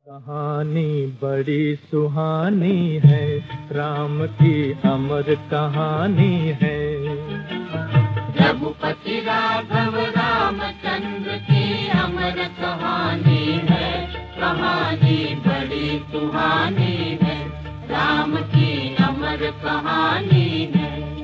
कहानी बड़ी सुहानी है, राम की अमर कहानी है। रघुपति राघव रामचंद्र की अमर कहानी है। कहानी बड़ी सुहानी है, राम की अमर कहानी है।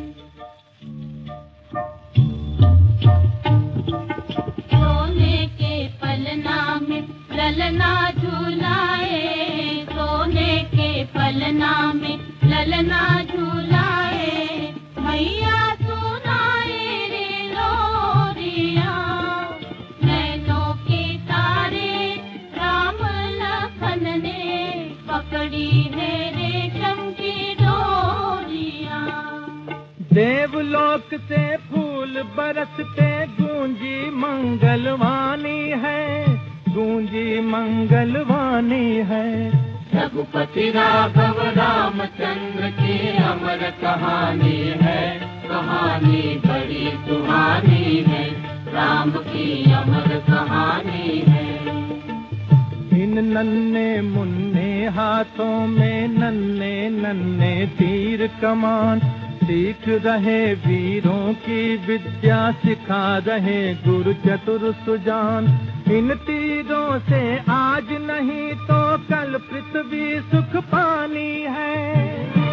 सोने के पलना में ललना झूलाए, सोने के पलना में ललना झूलाए, मैया सुनाए रे लोरिया। नैनों के तारे राम लखन ने पकड़ी है रेशम की डोरिया। देवलोक से फूल बरसते गूंजी मंगलवाणी है, गूंजी मंगलवाणी है। रघुपति राघव रामचंद्र की अमर कहानी है। कहानी बड़ी सुहानी है, राम की अमर कहानी है। इन नन्हे मुन्ने हाथों में नन्हे नन्हे तीर कमान, सीख रहे वीरों की विद्या, सिखा रहे गुरु चतुर सुजान। इन तीरों से आज नहीं तो कल पृथ्वी सुख पानी है।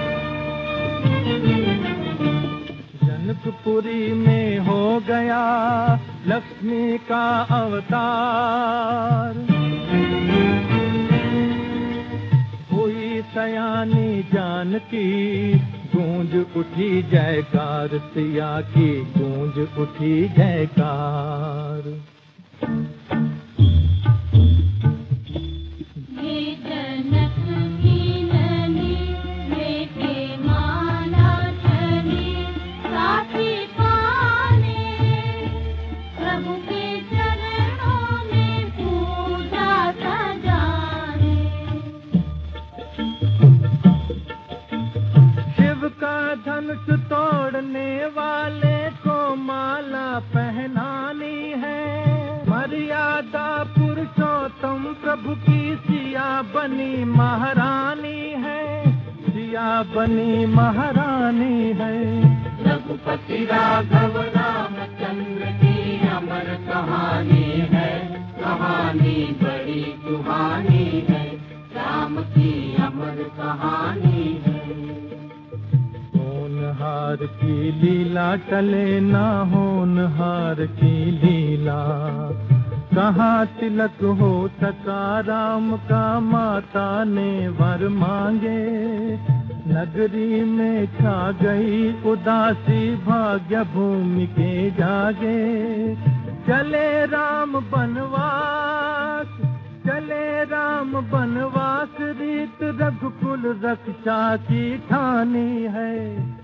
जनकपुरी में हो गया लक्ष्मी का अवतार, हुई सयानी जानकी, गूंज उठी जयकार सिया की, गूंज उठी जयकार। ये जनक की ननी लेके माला चली, साथी पाने प्रभु के चरणों में पूजा सजाने। शिव का धनुष तोड़ने वाले को माला पहनानी है, मर्यादा पुरुषोत्तम प्रभु की सिया बनी महारानी है, सिया बनी महारानी है। रघुपति राघव रामचंद्र की अमर कहानी है। कहानी बड़ी सुहानी है, राम की अमर कहानी है। होनहार की लीला टले ना होनहार की लीला, कहाँ तिलक हो सका राम का, माता ने वर मांगे। नगरी में छा गई उदासी, भाग्य भूमि के जागे। चले राम बनवास, चले राम बनवास, रीत रघुकुल रक्षा की ठानी है।